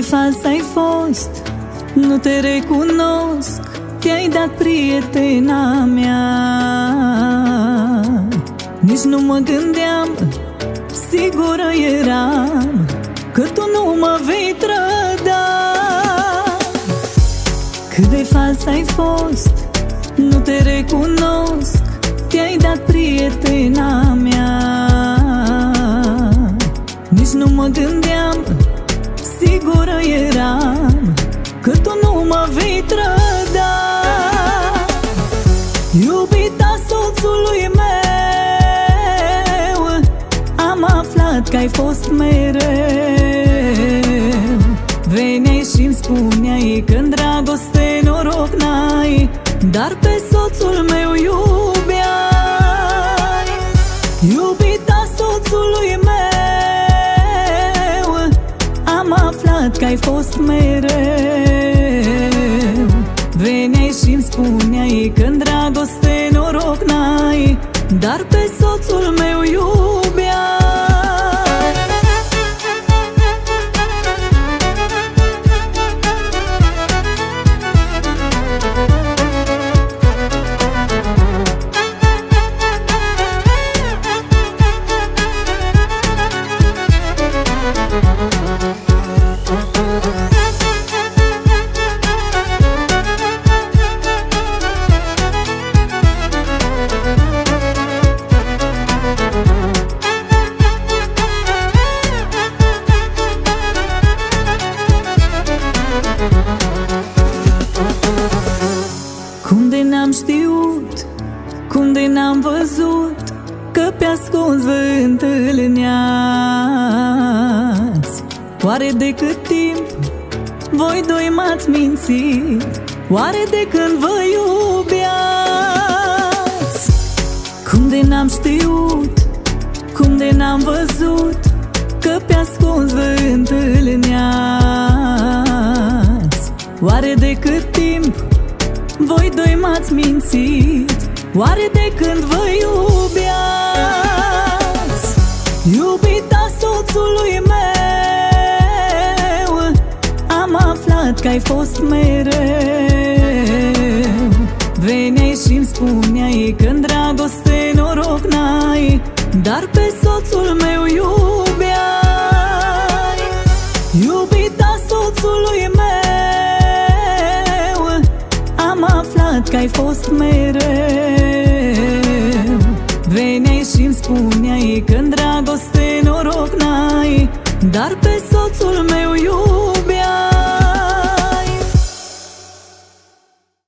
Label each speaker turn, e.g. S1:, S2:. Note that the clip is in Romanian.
S1: fals ai fost, nu te recunosc, te-ai dat prietena mea. Nici nu mă gândeam, sigură eram că tu nu mă vei trăda. Cât de fals ai fost, nu te recunosc, te-ai dat prietena mea. Nici nu mă gândeam, sigură eram că tu nu mă vei trăda. Iubita soțului meu, am aflat că ai fost mereu. Veneai și-mi spuneai că în dragoste noroc n-ai, dar pe soțul meu iubeai. Iubita soțului meu, am aflat că ai fost mereu. Veneai și-mi spuneai că în dragoste noroc n-ai, dar pe soțul meu iubeai. Cum de n-am știut, cum de n-am văzut că pe ascuns vă întâlneați? Oare de cât timp voi doi m-ați mințit? Oare de când vă iubeați? Cum de n-am știut, cum de n-am văzut că pe ascuns vă întâlneați? Oare de cât timp voi doi m-ați mințit? Oare de când vă iubeați? Iubita soțului meu, am aflat că ai fost mereu. Veneai și-mi spuneai că în dragoste noroc n-ai, dar pe soțul meu iubeai. Iubita soțului meu, am aflat că ai fost mereu. Veneai și-mi spuneai că în dragoste noroc n-ai, dar pe soțul meu iubeai.